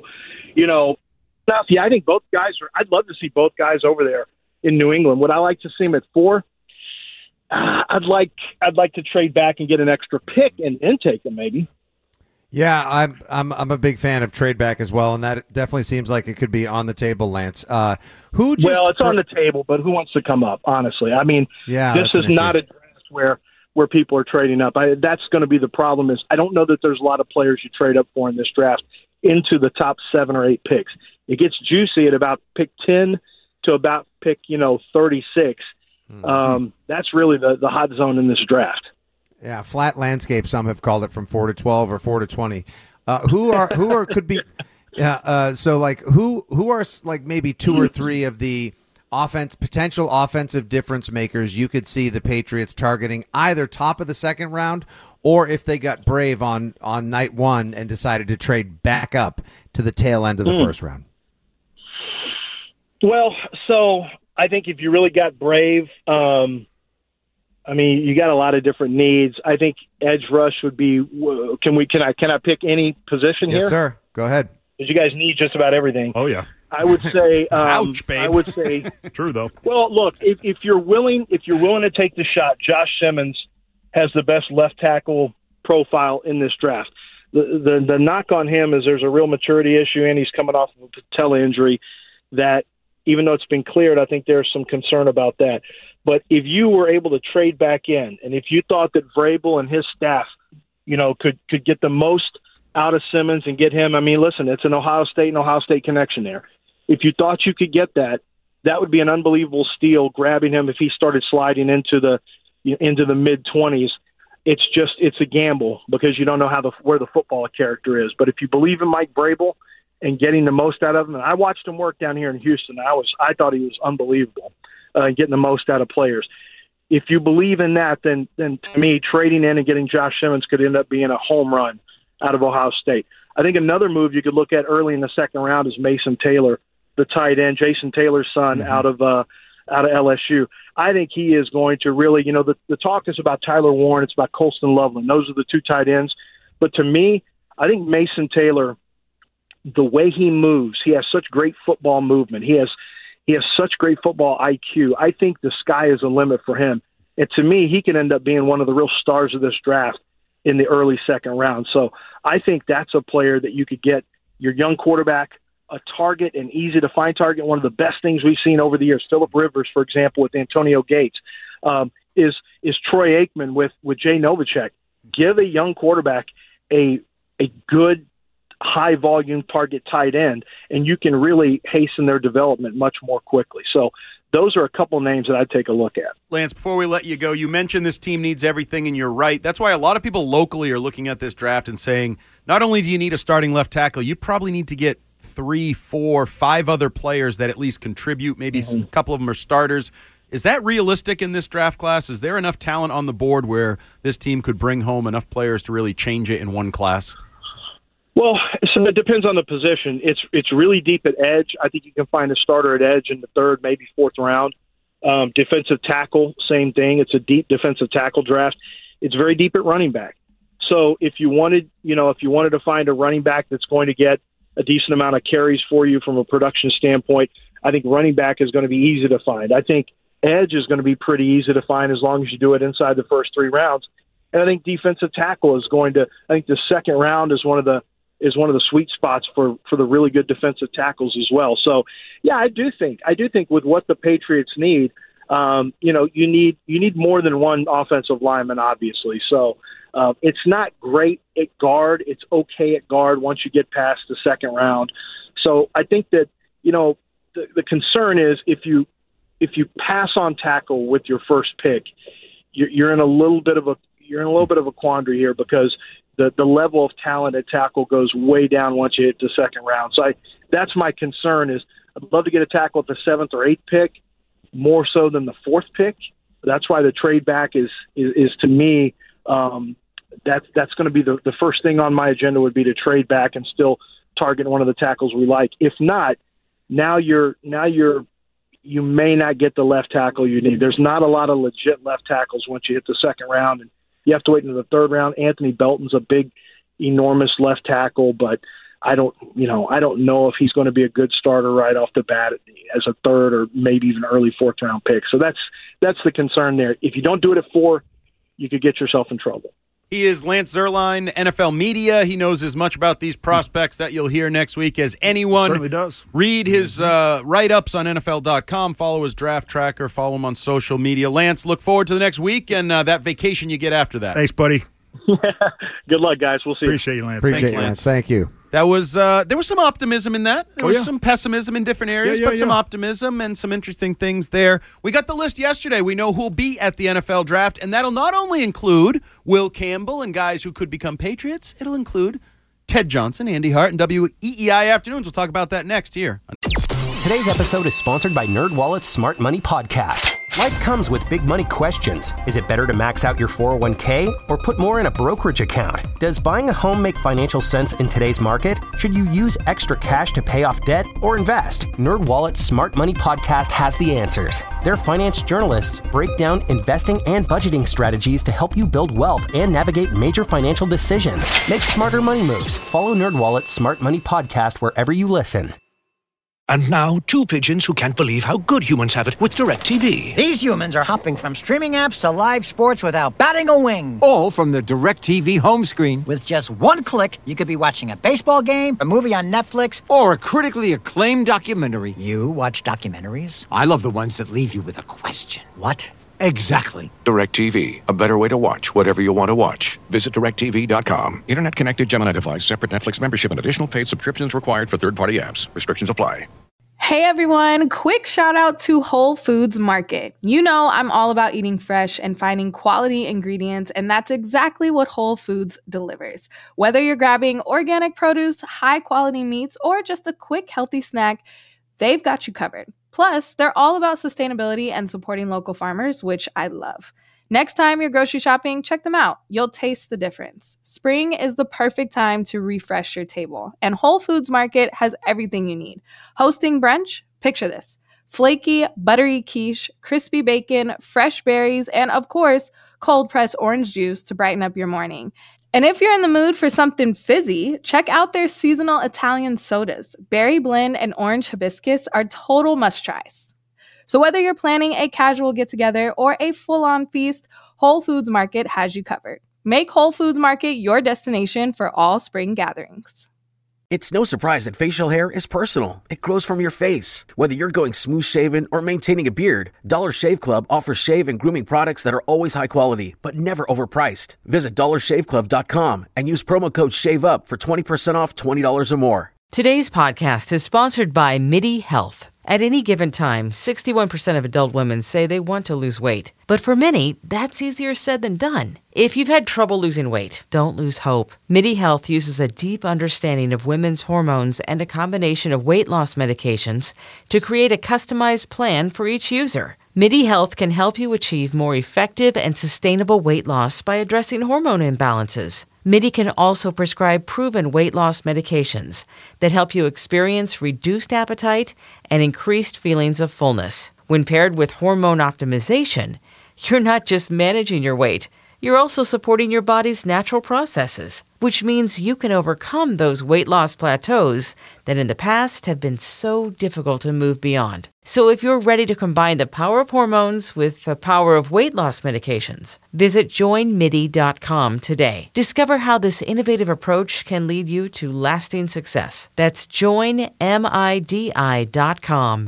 I think both guys I'd love to see both guys over there in New England. Would I like to see them at 4? I'd like to trade back and get an extra pick and take them maybe. Yeah, I'm a big fan of trade back as well, and that definitely seems like it could be on the table, Lance. It's on the table, but who wants to come up? Honestly, I mean, this is not a draft where people are trading up. That's going to be the problem. Is I don't know that there's a lot of players you trade up for in this draft into the top 7 or 8 picks. It gets juicy at about pick 10 to about pick 36. That's really the hot zone in this draft. Yeah, flat landscape. Some have called it from 4 to 12 or 4 to 20. Who are could be? So like who are like maybe 2 or 3 of the potential offensive difference makers you could see the Patriots targeting either top of the 2nd round or if they got brave on night 1 and decided to trade back up to the tail end of the 1st round. Well, so I think if you really got brave, you got a lot of different needs. I think edge rush would be. Can I pick any position here? Yes, sir. Go ahead. Because you guys need just about everything. Oh yeah. I would say. Ouch, babe. I would say. True though. Well, look, if you're willing to take the shot, Josh Simmons has the best left tackle profile in this draft. The knock on him is there's a real maturity issue, and he's coming off of a patella injury that, even though it's been cleared, I think there's some concern about that. But if you were able to trade back in, and if you thought that Vrabel and his staff, could get the most out of Simmons and get him, listen, it's an Ohio State connection there. If you thought you could get that, that would be an unbelievable steal, grabbing him if he started sliding into the mid-20s. It's a gamble because you don't know where the football character is. But if you believe in Mike Vrabel and getting the most out of him, and I watched him work down here in Houston, I thought he was unbelievable, getting the most out of players. If you believe in that, then to me, trading in and getting Josh Simmons could end up being a home run out of Ohio State. I think another move you could look at early in the 2nd round is Mason Taylor, the tight end, Jason Taylor's son, out of LSU. I think he is going to really, the talk is about Tyler Warren, it's about Colston Loveland. Those are the 2 tight ends. But to me, I think Mason Taylor the way he moves, he has such great football movement. He has such great football IQ. I think the sky is the limit for him. And to me, he can end up being one of the real stars of this draft in the early second round. So I think that's a player that you could get your young quarterback, a target, an easy-to-find target. One of the best things we've seen over the years, Phillip Rivers, for example, with Antonio Gates, is Troy Aikman with Jay Novacek. Give a young quarterback a good high-volume target tight end, and you can really hasten their development much more quickly. So those are a couple names that I'd take a look at. Lance, before we let you go, you mentioned this team needs everything, and you're right. That's why a lot of people locally are looking at this draft and saying, not only do you need a starting left tackle, you probably need to get 3, 4, 5 other players that at least contribute. Maybe a couple of them are starters. Is that realistic in this draft class? Is there enough talent on the board where this team could bring home enough players to really change it in one class? Well, so it depends on the position. It's really deep at edge. I think you can find a starter at edge in the third, maybe fourth round. Defensive tackle, same thing. It's a deep defensive tackle draft. It's very deep at running back. So if you wanted to find a running back that's going to get a decent amount of carries for you from a production standpoint, I think running back is going to be easy to find. I think edge is going to be pretty easy to find as long as you do it inside the first 3 rounds. And I think defensive tackle is going to. I think the second round is one of the sweet spots for the really good defensive tackles as well. So, yeah, I do think with what the Patriots need, you need more than one offensive lineman, obviously. So it's not great at guard. It's okay at guard once you get past the second round. So I think that, the concern is if you pass on tackle with your first pick, you're in a little bit of a quandary here because the level of talent at tackle goes way down once you hit the second round. So that's my concern is I'd love to get a tackle at the 7th or 8th pick, more so than the 4th pick. That's why the trade back is to me, that's going to be the first thing on my agenda would be to trade back and still target one of the tackles we like. If not, now you may not get the left tackle you need. There's not a lot of legit left tackles once you hit the second round, and you have to wait until the third round. Anthony Belton's a big, enormous left tackle, but I don't know if he's going to be a good starter right off the bat as a third or maybe even early 4th round pick. So that's the concern there. If you don't do it at 4, you could get yourself in trouble. He is Lance Zierlein, NFL Media. He knows as much about these prospects that you'll hear next week as anyone. Certainly does. Read his write-ups on NFL.com. Follow his draft tracker. Follow him on social media. Lance, look forward to the next week and that vacation you get after that. Thanks, buddy. Good luck, guys. We'll see. Appreciate you, Lance. Appreciate you, Lance. Thank you. That was there was some optimism in that. There was some pessimism in different areas, but some optimism and some interesting things there. We got the list yesterday. We know who'll be at the NFL draft, and that'll not only include Will Campbell and guys who could become Patriots, it'll include Ted Johnson, Andy Hart, and WEEI Afternoons. We'll talk about that next here. Today's episode is sponsored by NerdWallet's Smart Money Podcast. Life comes with big money questions. Is it better to max out your 401k or put more in a brokerage account? Does buying a home make financial sense in today's market? Should you use extra cash to pay off debt or invest? NerdWallet's Smart Money Podcast has the answers. Their finance journalists break down investing and budgeting strategies to help you build wealth and navigate major financial decisions. Make smarter money moves. Follow NerdWallet's Smart Money Podcast wherever you listen. And now, 2 pigeons who can't believe how good humans have it with DirecTV. These humans are hopping from streaming apps to live sports without batting a wing. All from the DirecTV home screen. With just one click, you could be watching a baseball game, a movie on Netflix, or a critically acclaimed documentary. You watch documentaries? I love the ones that leave you with a question. What? Exactly. DirecTV, a better way to watch whatever you want to watch. Visit DirecTV.com. Internet connected Gemini device, separate Netflix membership, and additional paid subscriptions required for third-party apps. Restrictions apply. Hey everyone, quick shout out to Whole Foods Market. You know I'm all about eating fresh and finding quality ingredients, and that's exactly what Whole Foods delivers. Whether you're grabbing organic produce, high quality meats, or just a quick healthy snack, they've got you covered. Plus, they're all about sustainability and supporting local farmers, which I love. Next time you're grocery shopping, check them out. You'll taste the difference. Spring is the perfect time to refresh your table, and Whole Foods Market has everything you need. Hosting brunch? Picture this. Flaky, buttery quiche, crispy bacon, fresh berries, and of course, cold-pressed orange juice to brighten up your morning. And if you're in the mood for something fizzy, check out their seasonal Italian sodas. Berry Blend and Orange Hibiscus are total must-tries. So whether you're planning a casual get-together or a full-on feast, Whole Foods Market has you covered. Make Whole Foods Market your destination for all spring gatherings. It's no surprise that facial hair is personal. It grows from your face. Whether you're going smooth-shaven or maintaining a beard, Dollar Shave Club offers shave and grooming products that are always high quality, but never overpriced. Visit dollarshaveclub.com and use promo code SHAVEUP for 20% off $20 or more. Today's podcast is sponsored by MIDI Health. At any given time, 61% of adult women say they want to lose weight. But for many, that's easier said than done. If you've had trouble losing weight, don't lose hope. MIDI Health uses a deep understanding of women's hormones and a combination of weight loss medications to create a customized plan for each user. MIDI Health can help you achieve more effective and sustainable weight loss by addressing hormone imbalances. MIDI can also prescribe proven weight loss medications that help you experience reduced appetite and increased feelings of fullness. When paired with hormone optimization, you're not just managing your weight, you're also supporting your body's natural processes, which means you can overcome those weight loss plateaus that in the past have been so difficult to move beyond. So if you're ready to combine the power of hormones with the power of weight loss medications, visit joinmidi.com today. Discover how this innovative approach can lead you to lasting success. That's joinmidi.com.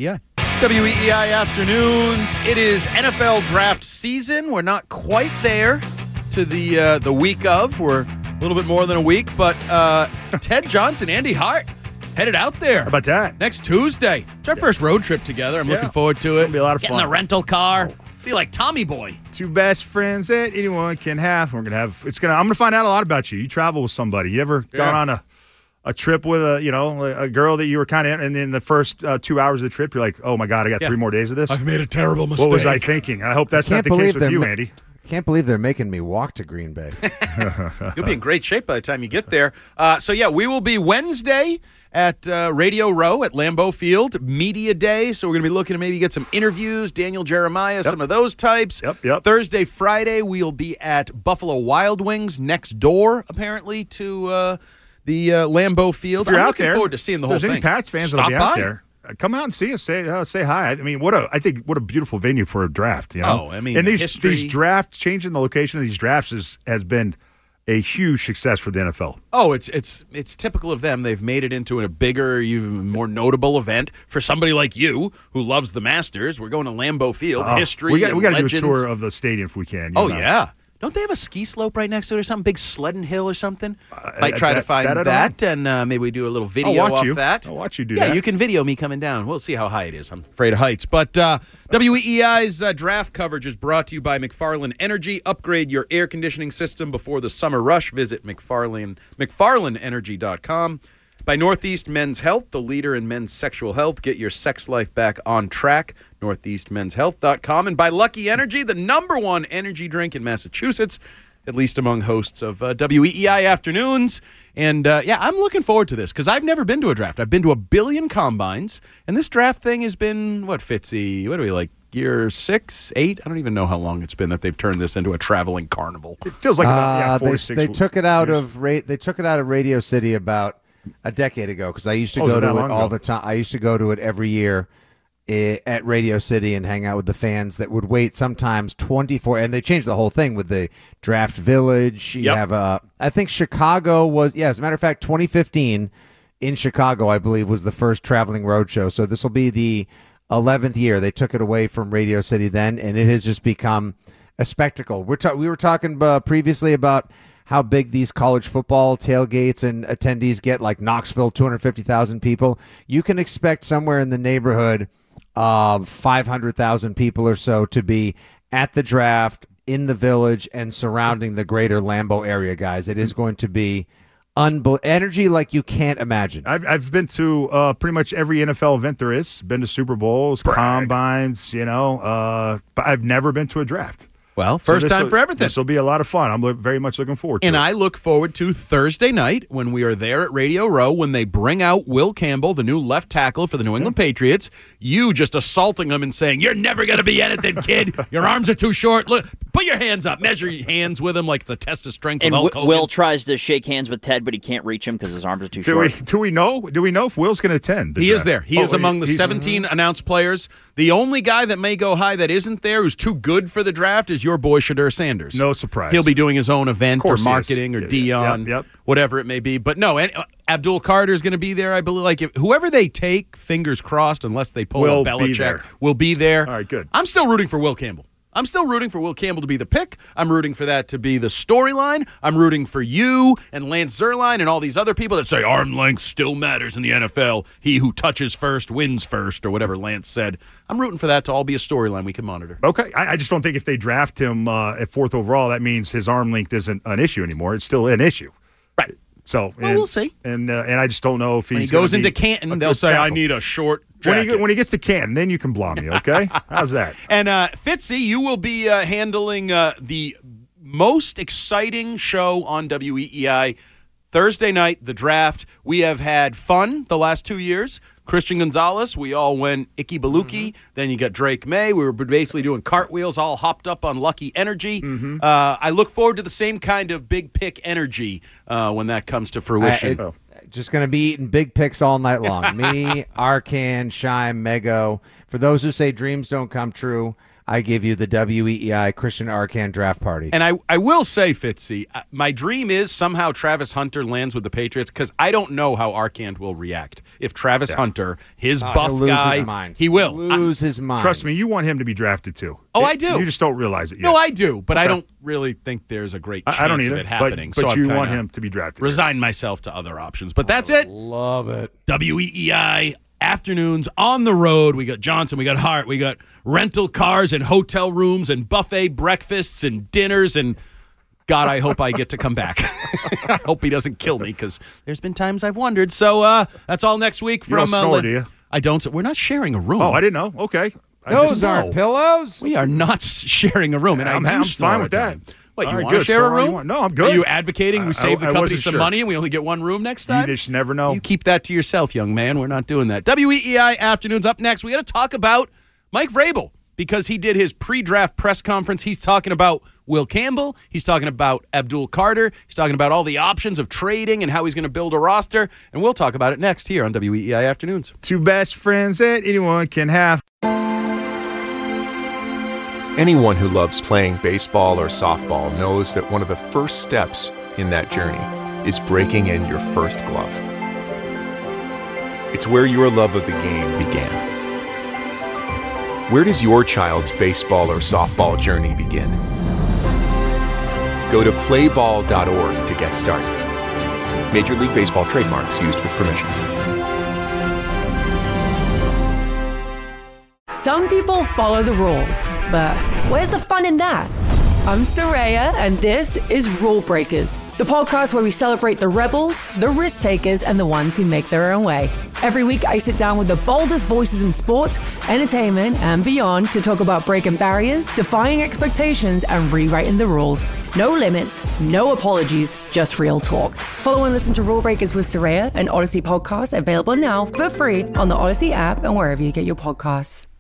WEEI afternoons. It is NFL draft season. We're not quite there to the week of. We're a little bit more than a week, but Ted Johnson, Andy Hart headed out there. How about that? Next Tuesday. It's our first road trip together. I'm looking forward to it. It'll be a lot of Getting fun. the rental car. Be like Tommy Boy. Two best friends that anyone can have. I'm gonna find out a lot about you. You travel with somebody. You ever gone on a trip with a girl that you were kind of in, and in the first 2 hours of the trip, you're like, oh my God, I got 3 more days of this? I've made a terrible mistake. What was I thinking? I hope that's not the case with you, Andy. Can't believe they're making me walk to Green Bay. You'll be in great shape by the time you get there. We will be Wednesday at Radio Row at Lambeau Field, Media Day. So we're going to be looking to maybe get some interviews, Daniel Jeremiah, some of those types. Yep. Thursday, Friday, we'll be at Buffalo Wild Wings next door, apparently, to the Lambeau Field. If you're I'm out looking there, forward to seeing the whole if there's thing. any Pats fans Stop that'll be out by. there, come out and see us. Say hi. I mean, what a beautiful venue for a draft. You know? Oh, I mean, and history. these drafts, changing the location of these drafts has been a huge success for the NFL. Oh, it's typical of them. They've made it into a bigger, even more notable event for somebody like you who loves the Masters. We're going to Lambeau Field. History. We got to do a legends. tour of the stadium if we can. Yeah. Don't they have a ski slope right next to it or something? Big sledding hill or something? Might try to find that and maybe we do a little video off that. I'll watch you do that. Yeah, you can video me coming down. We'll see how high it is. I'm afraid of heights. But WEEI's draft coverage is brought to you by McFarland Energy. Upgrade your air conditioning system before the summer rush. Visit McFarlandEnergy.com. By Northeast Men's Health, the leader in men's sexual health. Get your sex life back on track. NortheastMen'sHealth.com. And by Lucky Energy, the #1 energy drink in Massachusetts, at least among hosts of WEEI Afternoons. And, I'm looking forward to this because I've never been to a draft. I've been to a billion combines, and this draft thing has been, Fitzy? What are we, like, year 6, 8? I don't even know how long it's been that they've turned this into a traveling carnival. It feels like about 4 to 6 They took it out of Radio City about a decade ago because I used to go to it all the time. I used to go to it every year at Radio City and hang out with the fans that would wait sometimes 24. And they changed the whole thing with the Draft Village. You have I think Chicago was, as a matter of fact, 2015 in Chicago, I believe, was the first traveling roadshow. So this will be the 11th year. They took it away from Radio City then, and it has just become a spectacle. We were talking previously about how big these college football tailgates and attendees get, like Knoxville, 250,000 people. You can expect somewhere in the neighborhood of 500,000 people or so to be at the draft, in the Village, and surrounding the greater Lambeau area, guys. It is going to be energy like you can't imagine. I've been to pretty much every NFL event there is. Been to Super Bowls, combines, but I've never been to a draft. Well, first time for everything. This will be a lot of fun. I'm very much looking forward to it. And I look forward to Thursday night when we are there at Radio Row when they bring out Will Campbell, the new left tackle for the New England Patriots. You just assaulting him and saying, "You're never going to be anything, kid. Your arms are too short. Look, Put your hands up. Measure your hands with him like it's a test of strength And with Hulk Hogan. Will tries to shake hands with Ted, but he can't reach him because his arms are too short. Do we know if Will's going to attend? He is there. He is among the 17 announced players. The only guy that may go high that isn't there, who's too good for the draft, is your boy Shadur Sanders. No surprise. He'll be doing his own event or marketing or Dion, Yep. whatever it may be. But no, Abdul Carter is going to be there, I believe. Like whoever they take, fingers crossed, unless they pull a Belichick, will be there. All right, good. I'm still rooting for Will Campbell. I'm still rooting for Will Campbell to be the pick. I'm rooting for that to be the storyline. I'm rooting for you and Lance Zierlein and all these other people that say arm length still matters in the NFL. He who touches first wins first, or whatever Lance said. I'm rooting for that to all be a storyline we can monitor. Okay. I just don't think if they draft him at 4th overall, that means his arm length isn't an issue anymore. It's still an issue. Right. So we'll see. And I just don't know if when he goes into Canton, they'll say, I need a short jacket. When he gets to Canton, then you can blame me, okay? How's that? And Fitzy, you will be handling the most exciting show on WEEI Thursday night, the draft. We have had fun the last 2 years. Christian Gonzalez, we all went Icky Baluki. Then you got Drake May. We were basically doing cartwheels, all hopped up on Lucky Energy. I look forward to the same kind of big pick energy when that comes to fruition. Just going to be eating big picks all night long. Me, Arcan, Shime, Mego. For those who say dreams don't come true, I give you the WEEI Christian Arcan draft party. And I will say, Fitzy, my dream is somehow Travis Hunter lands with the Patriots, because I don't know how Arcand will react. If Travis Hunter, his buff he'll lose guy, his mind. he will. Lose his mind. Trust me, you want him to be drafted too. Oh, I do. You just don't realize it yet. No, I do, but I don't really think there's a great chance I don't either, of it happening. But so you I've want kinda him to be drafted. Resign myself to other options. But that's it. Love it. WEEI afternoons on the road. We got Johnson, we got Hart, we got rental cars and hotel rooms and buffet breakfasts and dinners, and God, I hope I get to come back. I hope he doesn't kill me, because there's been times I've wondered. So that's all next week from. You don't snore, do you? I don't. We're not sharing a room. Oh, I didn't know. Okay. Those aren't pillows. We are not sharing a room, and I'm fine with that. What, All you right, want to good. share a Snore all you room? want. No, I'm good. Are you advocating we save the company wasn't some sure. money and we only get one room next time? You just never know. You keep that to yourself, young man. We're not doing that. WEEI afternoons up next. We got to talk about Mike Vrabel, because he did his pre-draft press conference. He's talking about Will Campbell. He's talking about Abdul Carter. He's talking about all the options of trading and how he's going to build a roster. And we'll talk about it next here on WEEI Afternoons. Two best friends that anyone can have. Anyone who loves playing baseball or softball knows that one of the first steps in that journey is breaking in your first glove. It's where your love of the game began. Where does your child's baseball or softball journey begin? Go to playball.org to get started. Major League Baseball trademarks used with permission. Some people follow the rules, but where's the fun in that? I'm Soraya, and this is Rule Breakers, the podcast where we celebrate the rebels, the risk takers, and the ones who make their own way. Every week, I sit down with the boldest voices in sports, entertainment, and beyond to talk about breaking barriers, defying expectations, and rewriting the rules. No limits, no apologies, just real talk. Follow and listen to Rule Breakers with Soraya, an Odyssey podcast available now for free on the Odyssey app and wherever you get your podcasts.